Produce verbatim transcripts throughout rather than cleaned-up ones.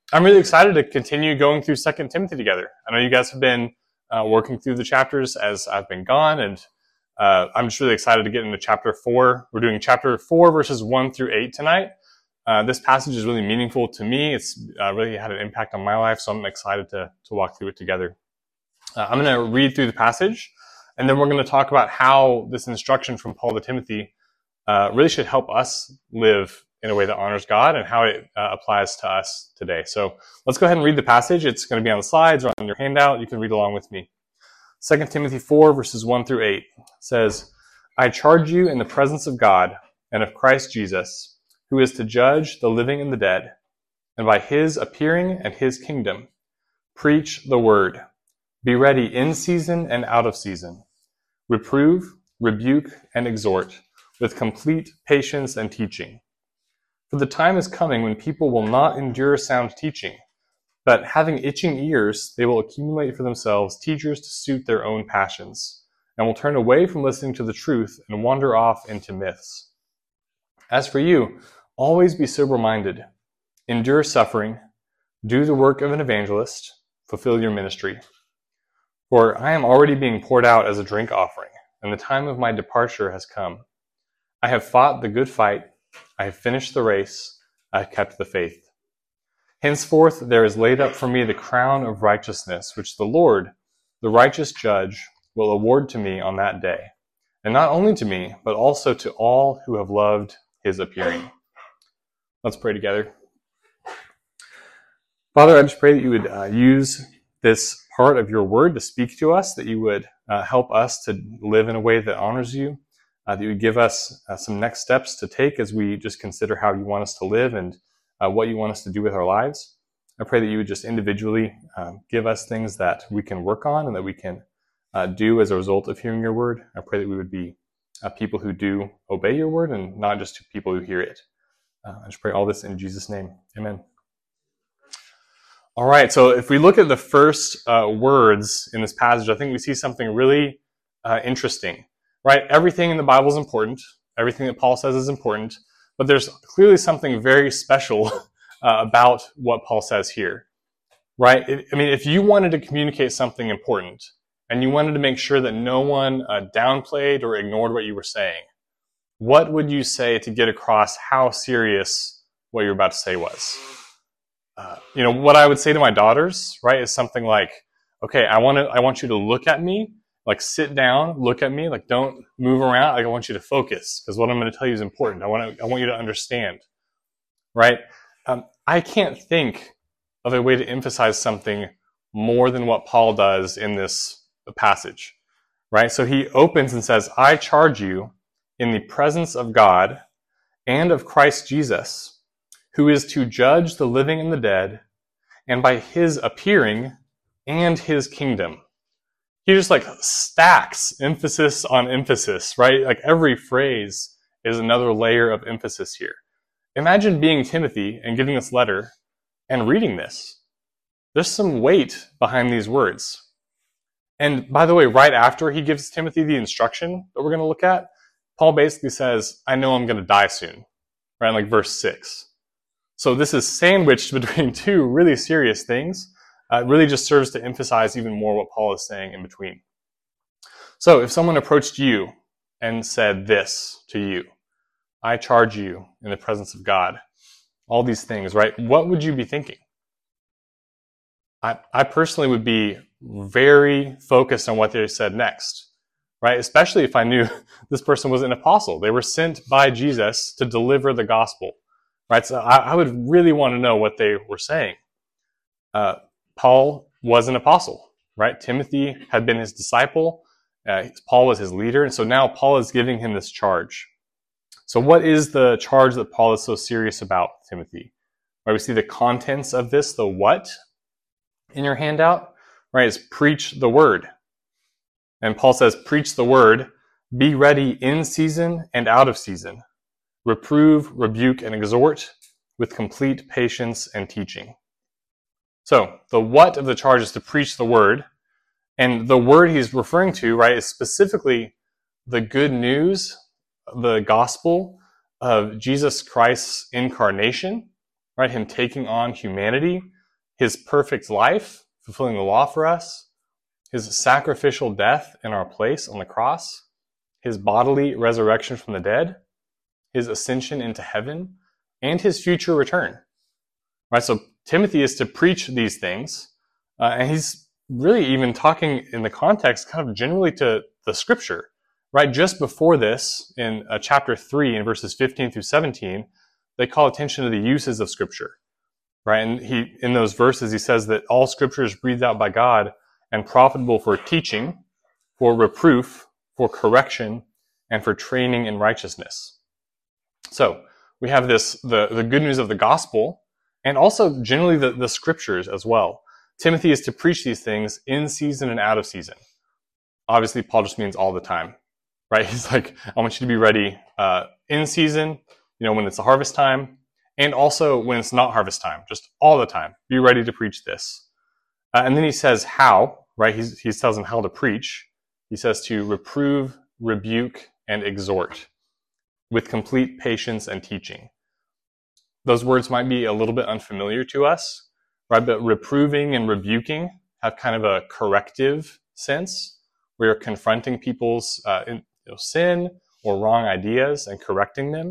I'm really excited to continue going through Second Timothy together. I know you guys have been uh, working through the chapters as I've been gone, and uh, I'm just really excited to get into chapter four. We're doing chapter four, verses one through eight tonight. Uh, this passage is really meaningful to me. It's uh, really had an impact on my life, so I'm excited to, to walk through it together. Uh, I'm going to read through the passage, and then we're going to talk about how this instruction from Paul to Timothy uh, really should help us live in a way that honors God and how it uh, applies to us today. So let's go ahead and read the passage. It's going to be on the slides or on your handout. You can read along with me. Second Timothy four, verses one through eight says, I charge you in the presence of God and of Christ Jesus, who is to judge the living and the dead, and by his appearing and his kingdom, preach the word. Be ready in season and out of season. Reprove, rebuke, and exhort with complete patience and teaching. For the time is coming when people will not endure sound teaching, but having itching ears, they will accumulate for themselves teachers to suit their own passions, and will turn away from listening to the truth and wander off into myths. As for you, always be sober-minded, endure suffering, do the work of an evangelist, fulfill your ministry. For I am already being poured out as a drink offering, and the time of my departure has come. I have fought the good fight, I have finished the race, I have kept the faith. Henceforth there is laid up for me the crown of righteousness, which the Lord, the righteous judge, will award to me on that day, and not only to me, but also to all who have loved his appearing. Let's pray together. Father, I just pray that you would uh, use this part of your word to speak to us, that you would uh, help us to live in a way that honors you, uh, that you would give us uh, some next steps to take as we just consider how you want us to live and uh, what you want us to do with our lives. I pray that you would just individually um, give us things that we can work on and that we can uh, do as a result of hearing your word. I pray that we would be uh, people who do obey your word and not just people who hear it. Uh, I just pray all this in Jesus' name. Amen. All right, so if we look at the first uh, words in this passage, I think we see something really uh, interesting, right? Everything in the Bible is important. Everything that Paul says is important. But there's clearly something very special uh, about what Paul says here, right? It, I mean, if you wanted to communicate something important and you wanted to make sure that no one uh, downplayed or ignored what you were saying, what would you say to get across how serious what you're about to say was? Uh, you know, what I would say to my daughters, right, is something like, okay, I want to, I want you to look at me, like sit down, look at me, like don't move around. Like I want you to focus because what I'm going to tell you is important. I want to, I want you to understand, right? Um, I can't think of a way to emphasize something more than what Paul does in this passage, right? So he opens and says, I charge you in the presence of God and of Christ Jesus, who is to judge the living and the dead, and by his appearing and his kingdom. He just like stacks emphasis on emphasis, right? Like every phrase is another layer of emphasis here. Imagine being Timothy and getting this letter and reading this. There's some weight behind these words. And by the way, right after he gives Timothy the instruction that we're going to look at, Paul basically says, I know I'm going to die soon, right? Like verse six. So this is sandwiched between two really serious things. Uh, it really just serves to emphasize even more what Paul is saying in between. So if someone approached you and said this to you, I charge you in the presence of God, all these things, right? What would you be thinking? I, I personally would be very focused on what they said next, right? Especially if I knew this person was an apostle. They were sent by Jesus to deliver the gospel. Right, so I, I would really want to know what they were saying. Uh, Paul was an apostle, right? Timothy had been his disciple. Uh, Paul was his leader, and so now Paul is giving him this charge. So what is the charge that Paul is so serious about, Timothy? Right, we see the contents of this, the what, in your handout, right, is preach the word. And Paul says, preach the word, be ready in season and out of season. Reprove, rebuke, and exhort with complete patience and teaching. So, the what of the charge is to preach the word. And the word he's referring to, right, is specifically the good news, the gospel of Jesus Christ's incarnation, right, him taking on humanity, his perfect life, fulfilling the law for us, his sacrificial death in our place on the cross, his bodily resurrection from the dead, his ascension into heaven, and his future return. Right? So Timothy is to preach these things, uh, and he's really even talking in the context kind of generally to the scripture. Right? Just before this, in uh, chapter three, in verses fifteen through seventeen, they call attention to the uses of scripture. Right? And he, in those verses, he says that all scripture is breathed out by God and profitable for teaching, for reproof, for correction, and for training in righteousness. So we have this, the, the good news of the gospel, and also generally the, the scriptures as well. Timothy is to preach these things in season and out of season. Obviously, Paul just means all the time, right? He's like, I want you to be ready uh, in season, you know, when it's the harvest time, and also when it's not harvest time, just all the time. Be ready to preach this. Uh, and then he says how, right? He's, he tells them how to preach. He says to reprove, rebuke, and exhort with complete patience and teaching. Those words might be a little bit unfamiliar to us, right? But reproving and rebuking have kind of a corrective sense. We are confronting people's uh, in, you know, sin or wrong ideas and correcting them.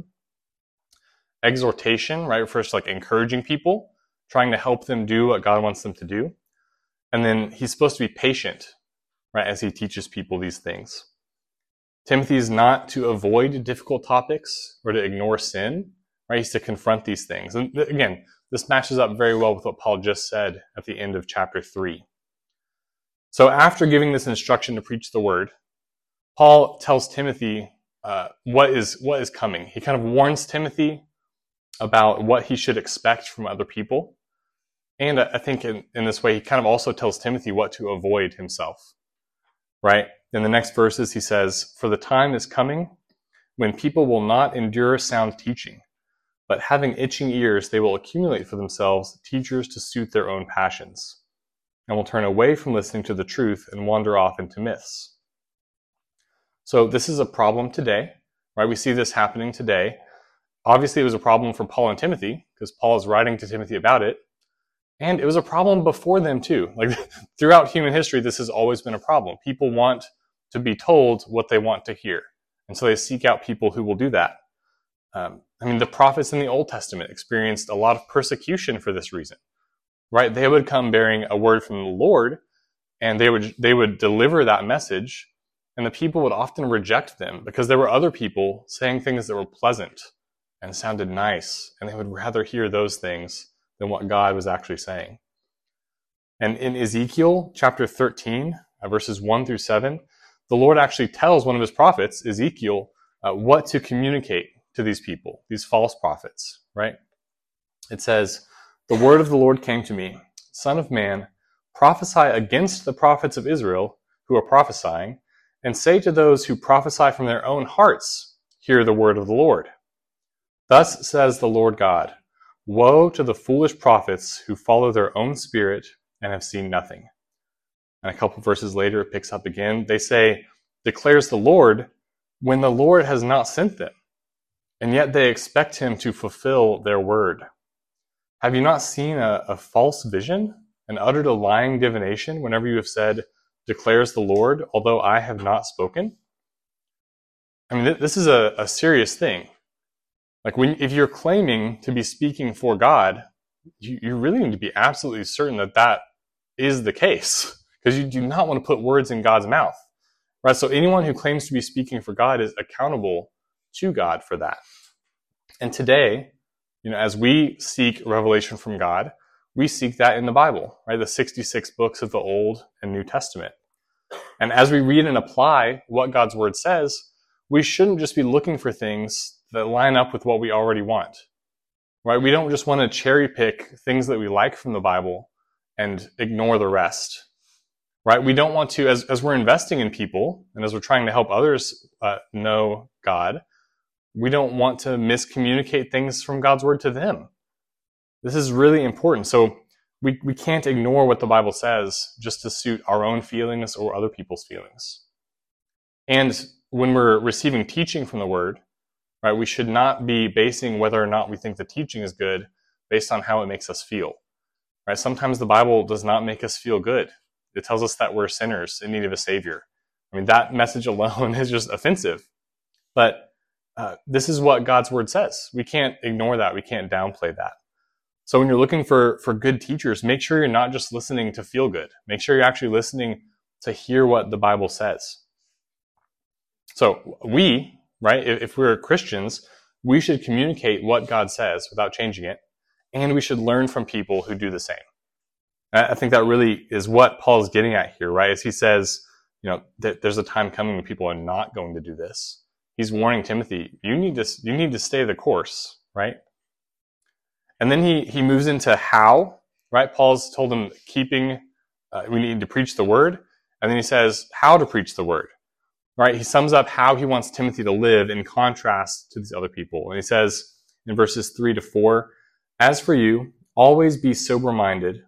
Exhortation, right, refers to like encouraging people, trying to help them do what God wants them to do. And then he's supposed to be patient, right, as he teaches people these things. Timothy is not to avoid difficult topics or to ignore sin, right? He's to confront these things. And again, this matches up very well with what Paul just said at the end of chapter three. So after giving this instruction to preach the word, Paul tells Timothy uh, what is what is coming. He kind of warns Timothy about what he should expect from other people. And I think in, in this way, he kind of also tells Timothy what to avoid himself, right? In the next verses, he says, "For the time is coming when people will not endure sound teaching, but having itching ears, they will accumulate for themselves teachers to suit their own passions, and will turn away from listening to the truth and wander off into myths." So this is a problem today, right? We see this happening today. Obviously, it was a problem for Paul and Timothy, because Paul is writing to Timothy about it. And it was a problem before them too. Like throughout human history, this has always been a problem. People want to be told what they want to hear. And so they seek out people who will do that. Um, I mean, the prophets in the Old Testament experienced a lot of persecution for this reason, right? They would come bearing a word from the Lord, and they would they would deliver that message, and the people would often reject them because there were other people saying things that were pleasant and sounded nice, and they would rather hear those things than what God was actually saying. And in Ezekiel chapter thirteen, uh, verses one through seven, the Lord actually tells one of his prophets, Ezekiel, uh, what to communicate to these people, these false prophets, right? It says, "The word of the Lord came to me, Son of man, prophesy against the prophets of Israel who are prophesying, and say to those who prophesy from their own hearts, hear the word of the Lord. Thus says the Lord God, woe to the foolish prophets who follow their own spirit and have seen nothing." And a couple verses later, it picks up again. They say, "Declares the Lord, when the Lord has not sent them, and yet they expect him to fulfill their word. Have you not seen a, a false vision and uttered a lying divination whenever you have said, declares the Lord, although I have not spoken?" I mean, th- this is a, a serious thing. Like when, if you're claiming to be speaking for God, you, you really need to be absolutely certain that that is the case, because you do not want to put words in God's mouth, right? So anyone who claims to be speaking for God is accountable to God for that. And today, you know, as we seek revelation from God, we seek that in the Bible, right? The sixty-six books of the Old and New Testament. And as we read and apply what God's word says, we shouldn't just be looking for things that line up with what we already want, right? We don't just want to cherry pick things that we like from the Bible and ignore the rest, right? We don't want to, as, as we're investing in people and as we're trying to help others uh, know God, we don't want to miscommunicate things from God's word to them. This is really important. So we, we can't ignore what the Bible says just to suit our own feelings or other people's feelings. And when we're receiving teaching from the word, right, we should not be basing whether or not we think the teaching is good based on how it makes us feel. right? Sometimes the Bible does not make us feel good. It tells us that we're sinners in need of a Savior. I mean, that message alone is just offensive. But uh, this is what God's Word says. We can't ignore that. We can't downplay that. So when you're looking for, for good teachers, make sure you're not just listening to feel good. Make sure you're actually listening to hear what the Bible says. So we, right, if, if we're Christians, we should communicate what God says without changing it, and we should learn from people who do the same. I think that really is what Paul's getting at here, right? As he says, you know, that there's a time coming when people are not going to do this. He's warning Timothy, you need to, you need to stay the course, right? And then he, he moves into how, right? Paul's told him keeping, uh, we need to preach the word. And then he says how to preach the word, right? He sums up how he wants Timothy to live in contrast to these other people. And he says in verses three to four, as for you, always be sober-minded.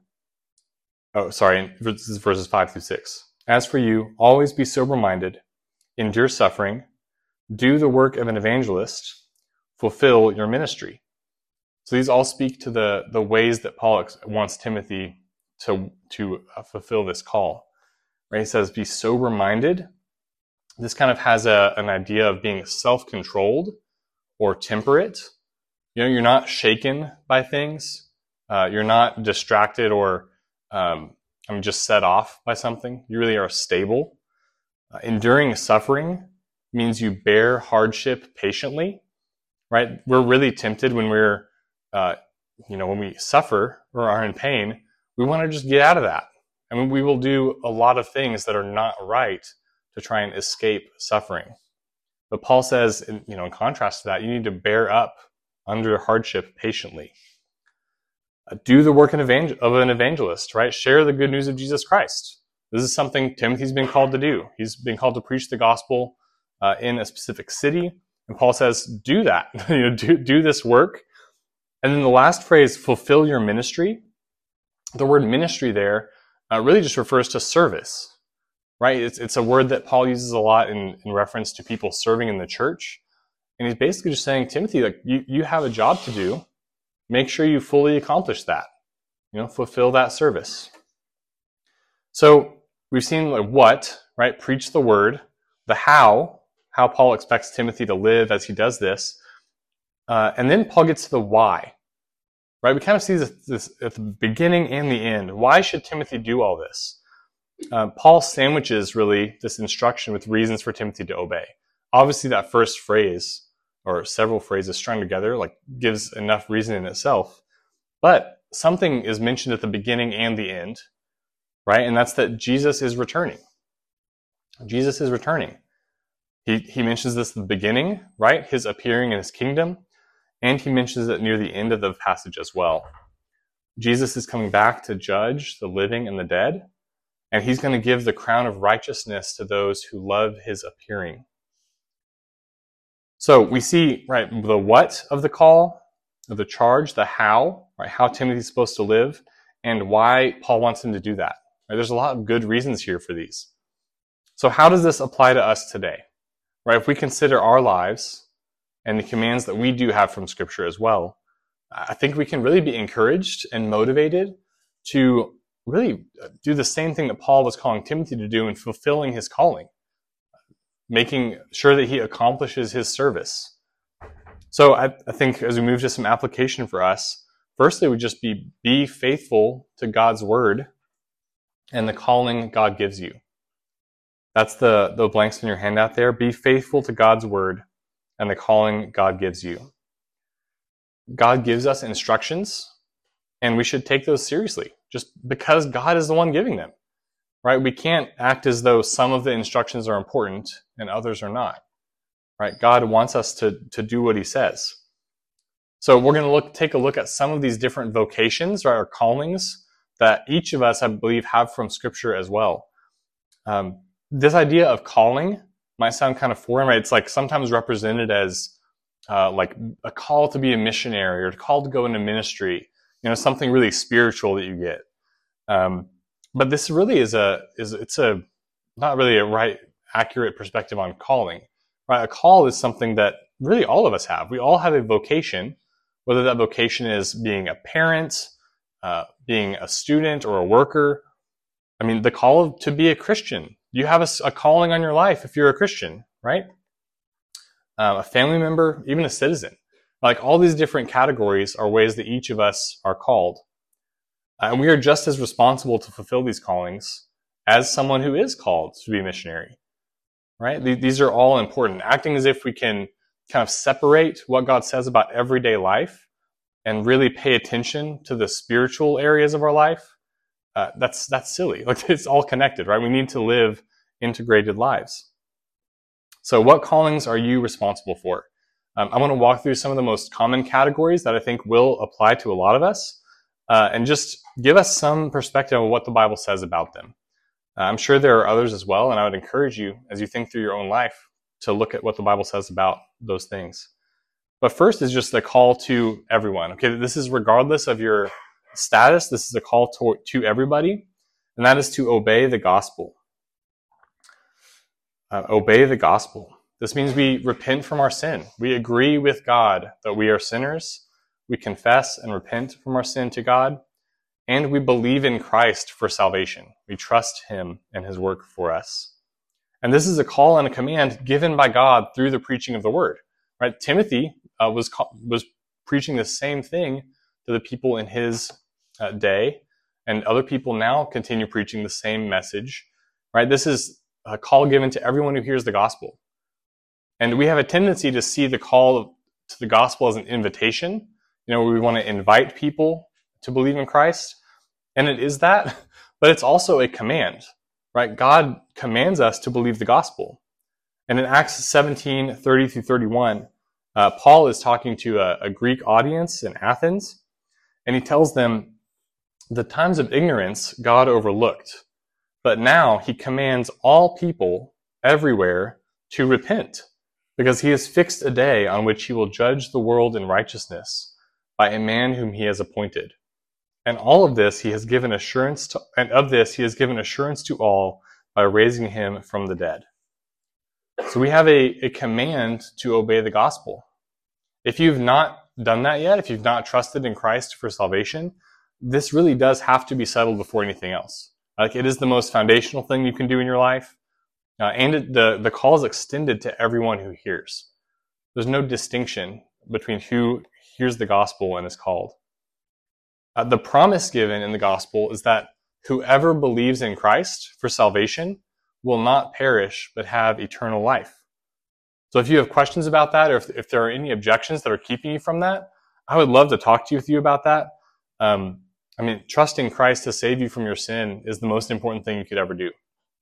Oh, sorry, this is verses five through six. As for you, always be sober-minded, endure suffering, do the work of an evangelist, fulfill your ministry. So these all speak to the, the ways that Paul wants Timothy to, to fulfill this call. Right? He says, be sober-minded. This kind of has a, an idea of being self-controlled or temperate. You know, you're not shaken by things. Uh, you're not distracted or um, I mean, just set off by something. You really are stable. Uh, enduring suffering means you bear hardship patiently. Right? We're really tempted when we're Uh, you know, when we suffer or are in pain, we want to just get out of that. I mean, we will do a lot of things that are not right to try and escape suffering. But Paul says, in, you know, in contrast to that, you need to bear up under hardship patiently. Uh, do the work of an evangelist, right? Share the good news of Jesus Christ. This is something Timothy's been called to do. He's been called to preach the gospel uh, in a specific city. And Paul says, do that. you know, do, do this work. And then the last phrase, fulfill your ministry. The word ministry there uh, really just refers to service, right? It's, it's a word that Paul uses a lot in, in reference to people serving in the church. And he's basically just saying, Timothy, like you, you have a job to do. Make sure you fully accomplish that. You know, fulfill that service. So we've seen like what, right? Preach the word. The how, how Paul expects Timothy to live as he does this. Uh, and then Paul gets to the why, right? We kind of see this, this at the beginning and the end. Why should Timothy do all this? Uh, Paul sandwiches really this instruction with reasons for Timothy to obey. Obviously, that first phrase or several phrases strung together like gives enough reason in itself. But something is mentioned at the beginning and the end, right? And that's that Jesus is returning. Jesus is returning. He he mentions this at the beginning, right? His appearing in his kingdom. And he mentions it near the end of the passage as well. Jesus is coming back to judge the living and the dead, and he's going to give the crown of righteousness to those who love his appearing. So we see, right, the what of the call, of the charge, the how, right, how Timothy's supposed to live, and why Paul wants him to do that. Right, there's a lot of good reasons here for these. So how does this apply to us today? Right, if we consider our lives and the commands that we do have from Scripture as well, I think we can really be encouraged and motivated to really do the same thing that Paul was calling Timothy to do in fulfilling his calling, making sure that he accomplishes his service. So I, I think as we move to some application for us, firstly would just be be faithful to God's word and the calling God gives you. That's the, the blanks in your handout there. Be faithful to God's word and the calling God gives you. God gives us instructions, and we should take those seriously, just because God is the one giving them, right? We can't act as though some of the instructions are important and others are not, right? God wants us to, to do what he says. So we're going to look, take a look at some of these different vocations, right, or callings that each of us, I believe, have from Scripture as well. Um, this idea of calling might sound kind of foreign, right? It's like sometimes represented as uh, like a call to be a missionary or a call to go into ministry, you know, something really spiritual that you get. Um, but this really is a, is it's a, not really a right, accurate perspective on calling, right? A call is something that really all of us have. We all have a vocation, whether that vocation is being a parent, uh, being a student or a worker. I mean, the call to be a Christian. You have a, a calling on your life if you're a Christian, right? Uh, a family member, even a citizen. Like all these different categories are ways that each of us are called. Uh, and we are just as responsible to fulfill these callings as someone who is called to be a missionary, right? These are all important. Acting as if we can kind of separate what God says about everyday life and really pay attention to the spiritual areas of our life, uh, that's that's silly. Like it's all connected, right? We need to live integrated lives. So what callings are you responsible for? Um, I want to walk through some of the most common categories that I think will apply to a lot of us, uh, and just give us some perspective on what the Bible says about them. Uh, I'm sure there are others as well, and I would encourage you, as you think through your own life, to look at what the Bible says about those things. But first is just a call to everyone. Okay, this is regardless of your status. This is a call to, to everybody, and that is to obey the gospel. Uh, obey the gospel. This means we repent from our sin. We agree with God that we are sinners. We confess and repent from our sin to God. And we believe in Christ for salvation. We trust him and his work for us. And this is a call and a command given by God through the preaching of the word. Right? Timothy uh, was was preaching the same thing to the people in his uh, day, and other people now continue preaching the same message. Right? This is a call given to everyone who hears the gospel. And we have a tendency to see the call to the gospel as an invitation. You know, we want to invite people to believe in Christ. And it is that, but it's also a command, right? God commands us to believe the gospel. And in Acts seventeen, thirty through thirty-one, uh, Paul is talking to a, a Greek audience in Athens, and he tells them, the times of ignorance God overlooked, but now he commands all people everywhere to repent, because he has fixed a day on which he will judge the world in righteousness by a man whom he has appointed. And all of this he has given assurance to, and of this he has given assurance to all by raising him from the dead. So we have a, a command to obey the gospel. If you've not done that yet, if you've not trusted in Christ for salvation, this really does have to be settled before anything else. Like it is the most foundational thing you can do in your life. Uh, and it, the, the call is extended to everyone who hears. There's no distinction between who hears the gospel and is called. Uh, the promise given in the gospel is that whoever believes in Christ for salvation will not perish, but have eternal life. So if you have questions about that, or if, if there are any objections that are keeping you from that, I would love to talk to you with you about that. Um, I mean, trusting Christ to save you from your sin is the most important thing you could ever do.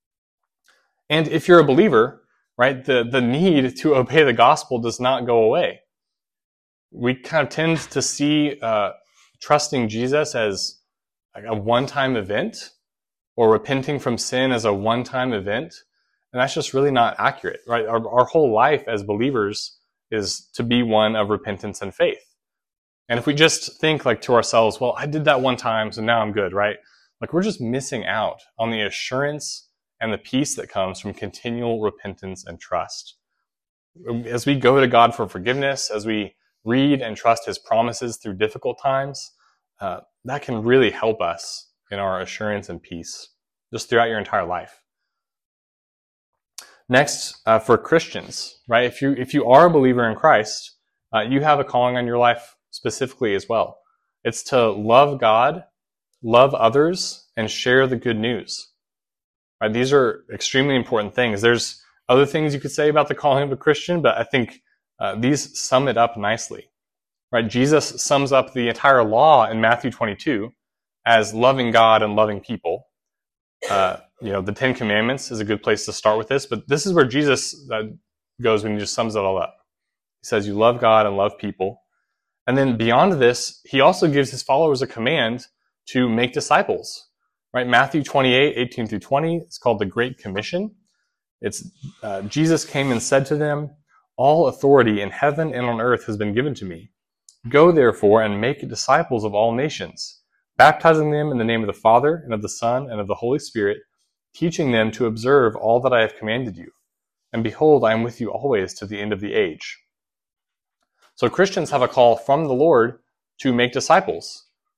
And if you're a believer, right, the, the need to obey the gospel does not go away. We kind of tend to see uh, trusting Jesus as like a one-time event, or repenting from sin as a one-time event. And that's just really not accurate, right? Our, our whole life as believers is to be one of repentance and faith. And if we just think like to ourselves, well, I did that one time, so now I'm good, right? Like we're just missing out on the assurance and the peace that comes from continual repentance and trust. As we go to God for forgiveness, as we read and trust his promises through difficult times, uh, that can really help us in our assurance and peace just throughout your entire life. Next, uh, for Christians, right? If you if you are a believer in Christ, uh, you have a calling on your life specifically as well. It's to love God, love others, and share the good news. Right? These are extremely important things. There's other things you could say about the calling of a Christian, but I think uh, these sum it up nicely. Right? Jesus sums up the entire law in Matthew twenty-two as loving God and loving people. Uh, you know, the Ten Commandments is a good place to start with this, but this is where Jesus uh, goes when he just sums it all up. He says, you love God and love people. And then beyond this, he also gives his followers a command to make disciples. Right? Matthew twenty-eight, eighteen through twenty, it's called the Great Commission. It's uh, Jesus came and said to them, all authority in heaven and on earth has been given to me. Go therefore and make disciples of all nations, baptizing them in the name of the Father and of the Son and of the Holy Spirit, teaching them to observe all that I have commanded you. And behold, I am with you always to the end of the age. So Christians have a call from the Lord to make disciples.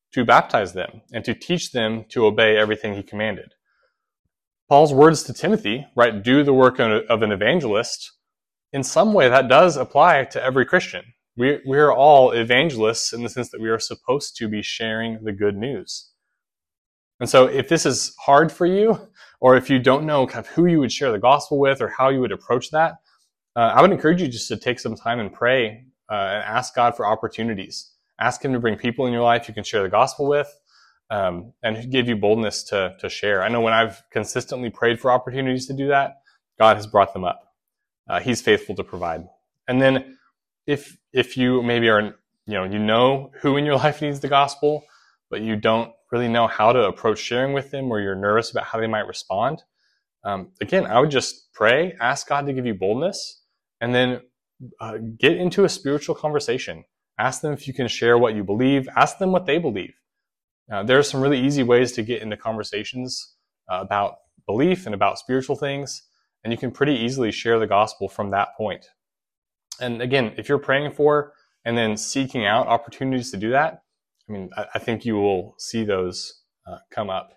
to baptize them and to teach them to obey everything he commanded. Paul's words to Timothy, right, do the work of an evangelist, in some way that does apply to every Christian. We, we are all evangelists in the sense that we are supposed to be sharing the good news. And so if this is hard for you, or if you don't know kind of who you would share the gospel with or how you would approach that, uh, I would encourage you just to take some time and pray uh, and ask God for opportunities. Ask him to bring people in your life you can share the gospel with, um, and give you boldness to, to share. I know when I've consistently prayed for opportunities to do that, God has brought them up. Uh, he's faithful to provide. And then if if you maybe are, you know, you know who in your life needs the gospel, but you don't really know how to approach sharing with them, or you're nervous about how they might respond, um, again, I would just pray, ask God to give you boldness, and then uh, get into a spiritual conversation. Ask them if you can share what you believe. Ask them what they believe. Uh, there are some really easy ways to get into conversations uh, about belief and about spiritual things, and you can pretty easily share the gospel from that point. And again, if you're praying for and then seeking out opportunities to do that, I mean, I, I think you will see those uh, come up.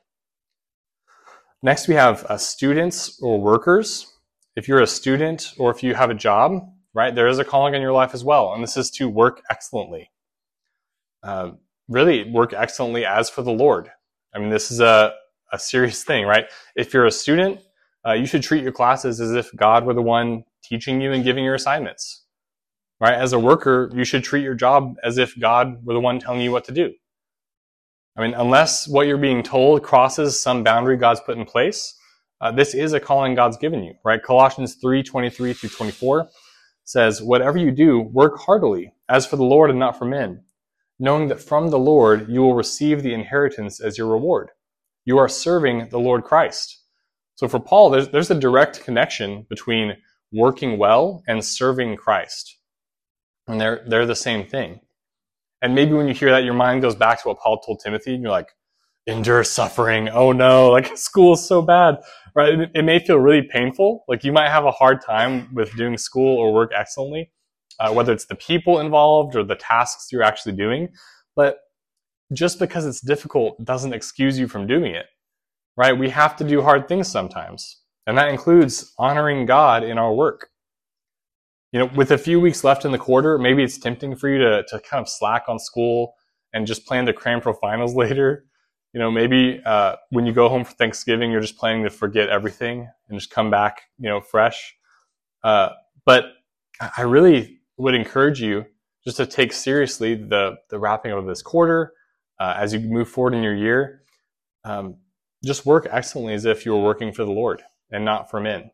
Next, we have uh, students or workers. If you're a student or if you have a job, right, there is a calling in your life as well, and this is to work excellently. Uh, really, work excellently as for the Lord. I mean, this is a, a serious thing, right? If you're a student, uh, you should treat your classes as if God were the one teaching you and giving your assignments. Right? As a worker, you should treat your job as if God were the one telling you what to do. I mean, unless what you're being told crosses some boundary God's put in place, uh, this is a calling God's given you, right? Colossians three twenty-three through twenty-four says, "Whatever you do, work heartily, as for the Lord and not for men, knowing that from the Lord you will receive the inheritance as your reward. You are serving the Lord Christ." So for Paul, there's, there's a direct connection between working well and serving Christ. And they're they're the same thing. And maybe when you hear that, your mind goes back to what Paul told Timothy, and you're like, endure suffering. Oh no, like school is so bad, right? It, it may feel really painful. Like you might have a hard time with doing school or work excellently, uh, whether it's the people involved or the tasks you're actually doing. But just because it's difficult doesn't excuse you from doing it, right? We have to do hard things sometimes. And that includes honoring God in our work. You know, with a few weeks left in the quarter, maybe it's tempting for you to, to kind of slack on school and just plan to cram for finals later. You know, maybe uh, when you go home for Thanksgiving, you're just planning to forget everything and just come back, you know, fresh. Uh, but I really would encourage you just to take seriously the, the wrapping up of this quarter uh, as you move forward in your year. Um, just work excellently as if you were working for the Lord and not for men.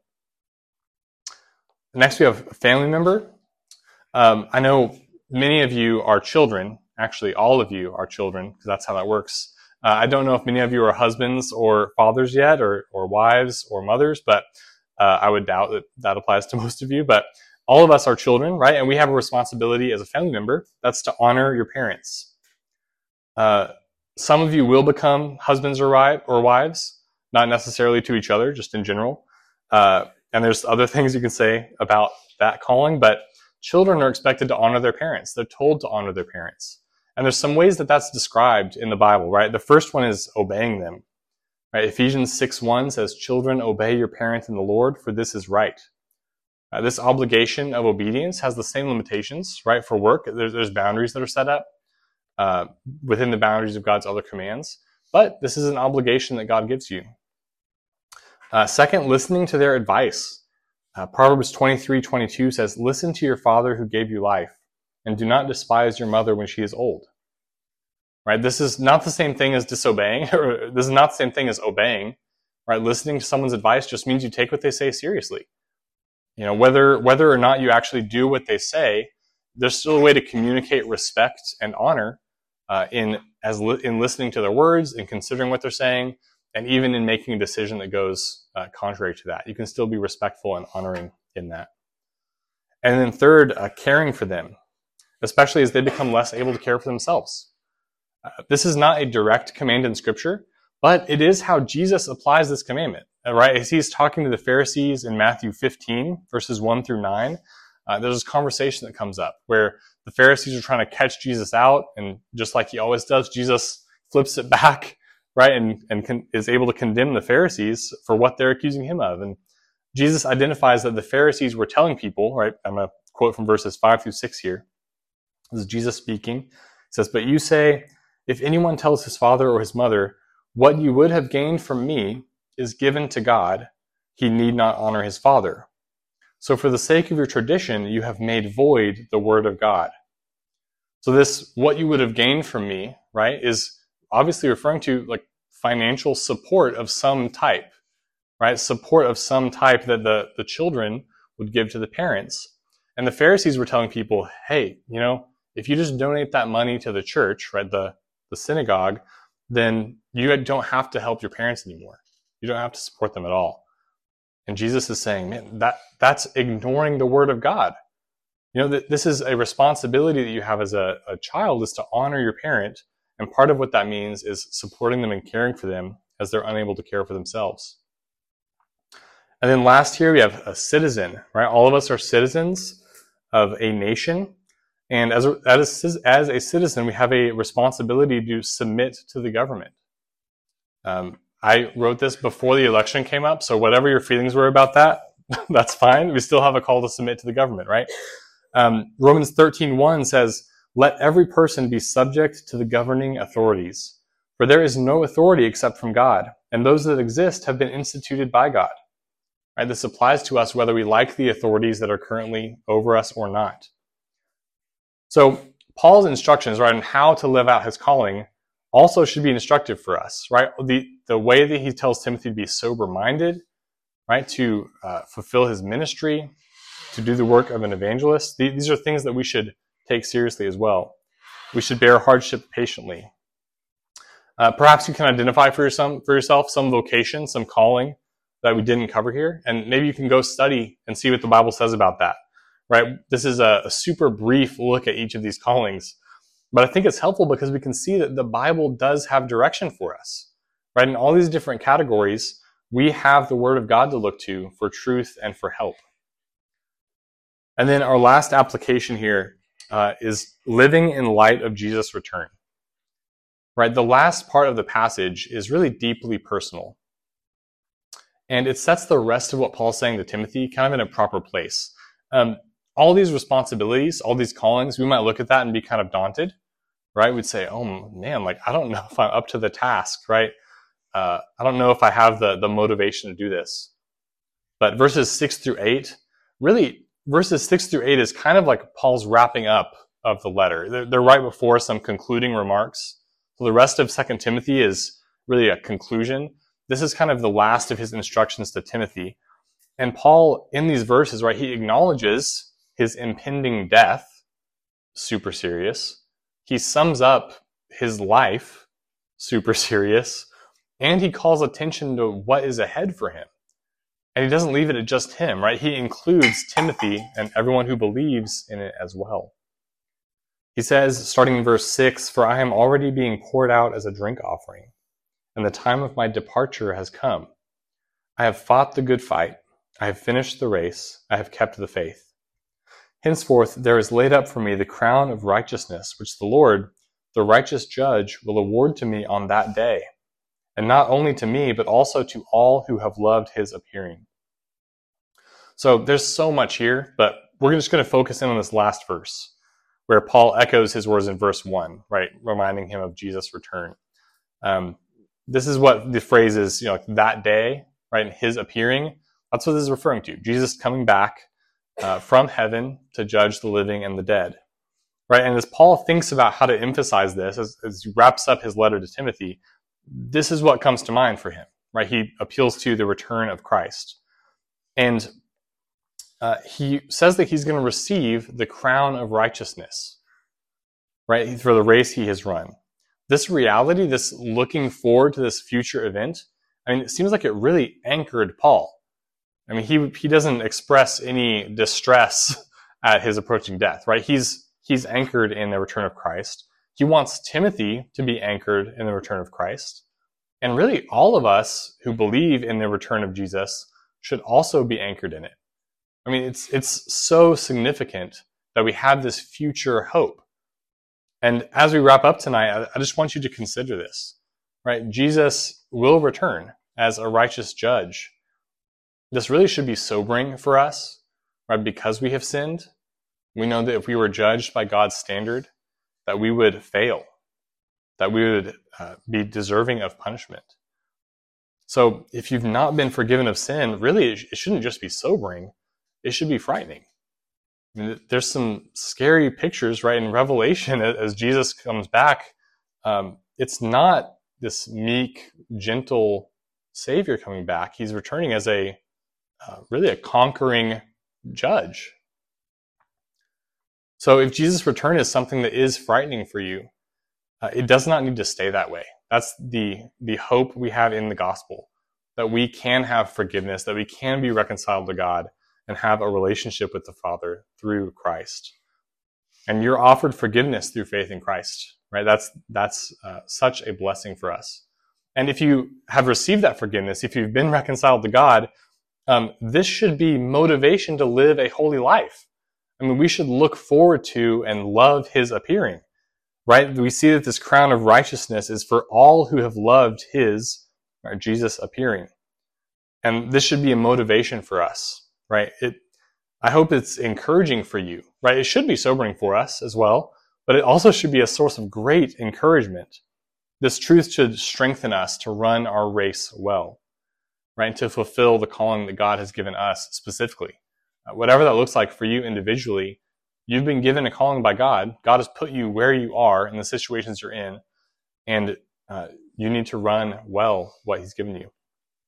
Next, we have a family member. Um, I know many of you are children. Actually, all of you are children, because that's how that works. Uh, I don't know if many of you are husbands or fathers yet, or, or wives or mothers, but uh, I would doubt that that applies to most of you. But all of us are children, right? And we have a responsibility as a family member. That's to honor your parents. Uh, some of you will become husbands or, ri- or wives, not necessarily to each other, just in general. Uh, And there's other things you can say about that calling, but children are expected to honor their parents. They're told to honor their parents. And there's some ways that that's described in the Bible, right? The first one is obeying them. Right? Ephesians six one says, "Children, obey your parents in the Lord, for this is right." Uh, this obligation of obedience has the same limitations, right? For work, there's, there's boundaries that are set up uh, within the boundaries of God's other commands. But this is an obligation that God gives you. Uh, second, listening to their advice. Uh, Proverbs twenty-three twenty-two says, "Listen to your father who gave you life, and do not despise your mother when she is old." Right? This is not the same thing as disobeying, or this is not the same thing as obeying. Right? Listening to someone's advice just means you take what they say seriously. You know, whether whether or not you actually do what they say, there's still a way to communicate respect and honor uh, in as li- in listening to their words and considering what they're saying. And even in making a decision that goes uh, contrary to that, you can still be respectful and honoring in that. And then third, uh, caring for them, especially as they become less able to care for themselves. Uh, this is not a direct command in Scripture, but it is how Jesus applies this commandment. Uh, right? As he's talking to the Pharisees in Matthew fifteen, verses one through nine, uh, there's this conversation that comes up where the Pharisees are trying to catch Jesus out, and just like he always does, Jesus flips it back, right, and, and con- is able to condemn the Pharisees for what they're accusing him of. And Jesus identifies that the Pharisees were telling people, right, I'm going to quote from verses five through six here. This is Jesus speaking. He says, "But you say, if anyone tells his father or his mother, what you would have gained from me is given to God, he need not honor his father. So for the sake of your tradition, you have made void the word of God." So this, what you would have gained from me, right, is obviously referring to like financial support of some type, right? Support of some type that the, the children would give to the parents. And the Pharisees were telling people, hey, you know, if you just donate that money to the church, right, the, the synagogue, then you don't have to help your parents anymore. You don't have to support them at all. And Jesus is saying, man, that, that's ignoring the word of God. You know, th- this is a responsibility that you have as a, a child, is to honor your parent. And part of what that means is supporting them and caring for them as they're unable to care for themselves. And then last here, we have a citizen, right? All of us are citizens of a nation. And as a, as, as a citizen, we have a responsibility to submit to the government. Um, I wrote this before the election came up, so whatever your feelings were about that, that's fine. We still have a call to submit to the government, right? Um, Romans thirteen one says, "Let every person be subject to the governing authorities, for there is no authority except from God, and those that exist have been instituted by God." Right? This applies to us whether we like the authorities that are currently over us or not. So Paul's instructions, right, on how to live out his calling also should be instructive for us, right? The, the way that he tells Timothy to be sober-minded, right, to uh, fulfill his ministry, to do the work of an evangelist, these are things that we should take seriously as well. We should bear hardship patiently. Uh, perhaps you can identify for, your some, for yourself some vocation, some calling that we didn't cover here, and maybe you can go study and see what the Bible says about that. Right? This is a, a super brief look at each of these callings, but I think it's helpful because we can see that the Bible does have direction for us. Right? In all these different categories, we have the Word of God to look to for truth and for help. And then our last application here uh, is living in light of Jesus' return. Right? The last part of the passage is really deeply personal. And it sets the rest of what Paul's saying to Timothy kind of in a proper place. Um, all these responsibilities, all these callings, we might look at that and be kind of daunted, right? We'd say, oh man, like, I don't know if I'm up to the task, right? Uh, I don't know if I have the, the motivation to do this. But verses six through eight, really, verses six through eight is kind of like Paul's wrapping up of the letter. They're, they're right before some concluding remarks. So the rest of Second Timothy is really a conclusion. This is kind of the last of his instructions to Timothy. And Paul, in these verses, right, he acknowledges his impending death, super serious. He sums up his life, super serious. And he calls attention to what is ahead for him. And he doesn't leave it at just him, right? He includes Timothy and everyone who believes in it as well. He says, starting in verse six, "For I am already being poured out as a drink offering, and the time of my departure has come. I have fought the good fight. I have finished the race. I have kept the faith. Henceforth there is laid up for me the crown of righteousness, which the Lord, the righteous judge, will award to me on that day. And not only to me, but also to all who have loved his appearing." So there's so much here, but we're just going to focus in on this last verse, where Paul echoes his words in verse one, right, reminding him of Jesus' return. Um, this is what the phrase is, you know, like that day, right, and his appearing. That's what this is referring to. Jesus coming back uh, from heaven to judge the living and the dead. Right? And as Paul thinks about how to emphasize this, as, as he wraps up his letter to Timothy, this is what comes to mind for him. Right? He appeals to the return of Christ. And uh, he says that he's going to receive the crown of righteousness, right, for the race he has run. This reality, this looking forward to this future event, I mean, it seems like it really anchored Paul. I mean, he he doesn't express any distress at his approaching death, right? He's he's anchored in the return of Christ. He wants Timothy to be anchored in the return of Christ. And really, all of us who believe in the return of Jesus should also be anchored in it. I mean, it's it's so significant that we have this future hope. And as we wrap up tonight, I, I just want you to consider this, right? Jesus will return as a righteous judge. This really should be sobering for us, right? Because we have sinned. We know that if we were judged by God's standard, that we would fail, that we would uh, be deserving of punishment. So if you've not been forgiven of sin, really it shouldn't just be sobering, it should be frightening. I mean, there's some scary pictures, right, in Revelation as Jesus comes back. Um, it's not this meek, gentle Savior coming back. He's returning as a uh, really a conquering judge. So if Jesus' return is something that is frightening for you, uh, it does not need to stay that way. That's the, the hope we have in the gospel, that we can have forgiveness, that we can be reconciled to God and have a relationship with the Father through Christ. And you're offered forgiveness through faith in Christ, right? That's, that's uh, such a blessing for us. And if you have received that forgiveness, if you've been reconciled to God, um, this should be motivation to live a holy life. I mean, we should look forward to and love his appearing, right? We see that this crown of righteousness is for all who have loved his, or Jesus, appearing. And this should be a motivation for us, right? It, I hope it's encouraging for you, right? It should be sobering for us as well, but it also should be a source of great encouragement. This truth should strengthen us to run our race well, right? To fulfill the calling that God has given us specifically. Uh, whatever that looks like for you individually, you've been given a calling by God. God has put you where you are in the situations you're in, and uh, you need to run well what he's given you.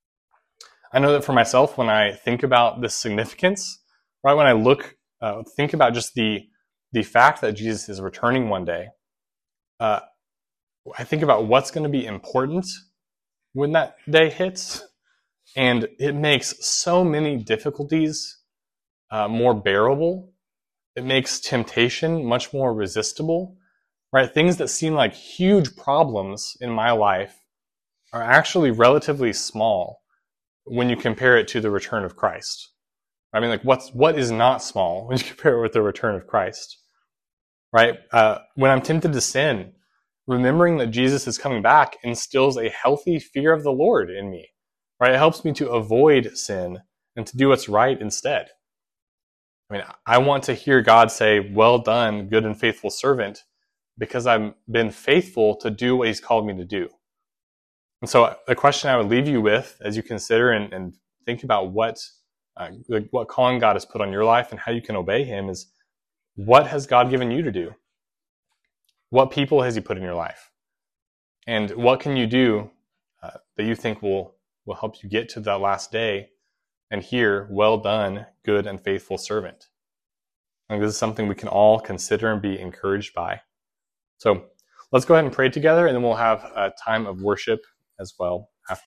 I know that for myself, when I think about the significance, right, when I look, uh, think about just the the fact that Jesus is returning one day, uh, I think about what's going to be important when that day hits, and it makes so many difficulties uh, more bearable. It makes temptation much more resistible, right? Things that seem like huge problems in my life are actually relatively small when you compare it to the return of Christ. I mean, like, what's what is not small when you compare it with the return of Christ, right? Uh, when I'm tempted to sin, remembering that Jesus is coming back instills a healthy fear of the Lord in me, right? It helps me to avoid sin and to do what's right instead. I mean, I want to hear God say, "Well done, good and faithful servant," because I've been faithful to do what he's called me to do. And so the question I would leave you with as you consider and, and think about what uh, what calling God has put on your life and how you can obey him is, what has God given you to do? What people has he put in your life? And what can you do uh, that you think will, will help you get to that last day and hear, "Well done, good and faithful servant"? And this is something we can all consider and be encouraged by. So let's go ahead and pray together, and then we'll have a time of worship as well.